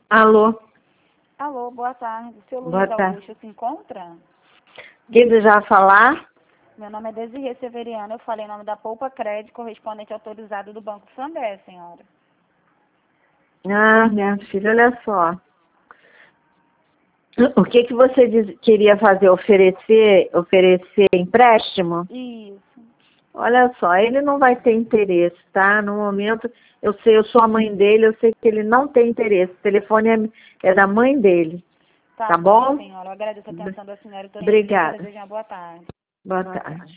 Alô, Alô, boa tarde. Seu boa Luiz tarde. Augusto se encontra? Quem desejar falar? Meu nome é Desirê Severiano, eu falei em nome da Poupa Crédito, correspondente autorizado do Banco Santander, senhora. Ah, minha filha, olha só. O que que você queria fazer? Oferecer empréstimo? Isso. Olha só, ele não vai ter interesse, tá? No momento, eu sou a mãe dele, eu sei que ele não tem interesse. O telefone é da mãe dele, tá bom? Senhora. Eu agradeço a atenção da senhora e todo mundo. Obrigada. Desejo uma boa tarde. Boa tarde.